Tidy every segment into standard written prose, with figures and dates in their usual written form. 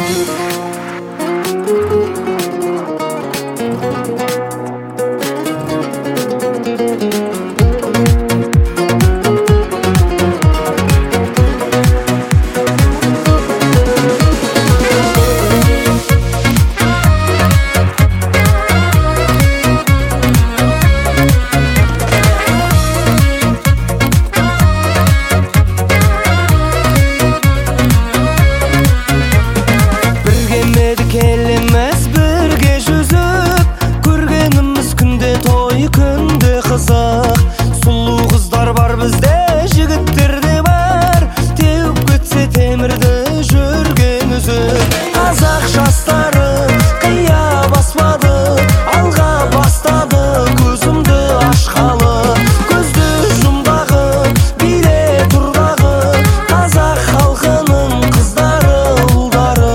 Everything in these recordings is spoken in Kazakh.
Келемес бірге жүзіп, көргеніміз күнде той, күнде қызық. Сұлу қыздар бар бізде, жігіттер де бар, теуіп кетсе темірді жүрген үзіп. Қазақ жастары қия баспады, алға бастады көзімді ашқалы. Көзді жұмдағы, биле тұрдағы, қазақ халқының қыздары, ұлдары.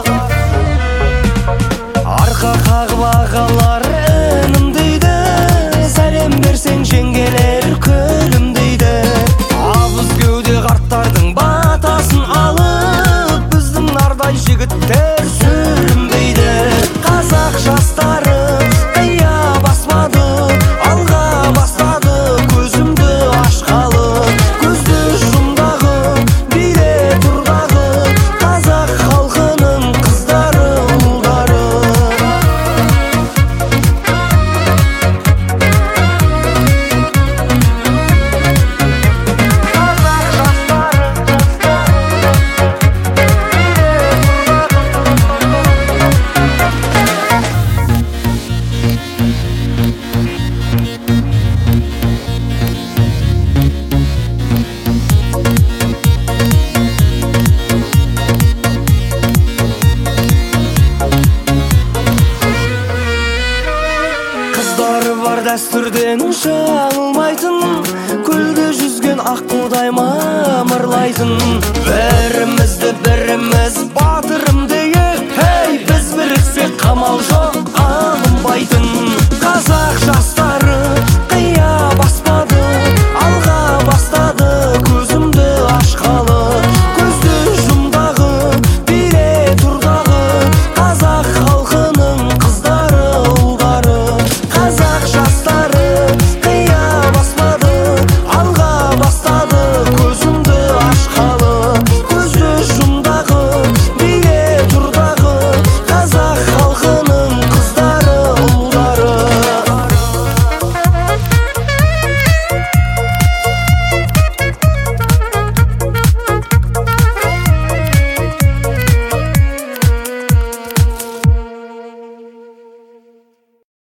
Арқа қағып ағалар інім дейді, сәлем берсең жеңгелер көлім дейді. Абыз кеуде қарттардың батасын алып, біздің нардай жігіттер сүрінбейді. Қазақ жастары қия баспады, алға бастады көзімді ашқалы. Көзді жұмдағы, биле тұрдағы, қазақ халқының қыздары, ұлдары. Қыздары бар дәстүрден жаңылмайтын, көлде жүзген аққудай мамырлайтын. Бәрі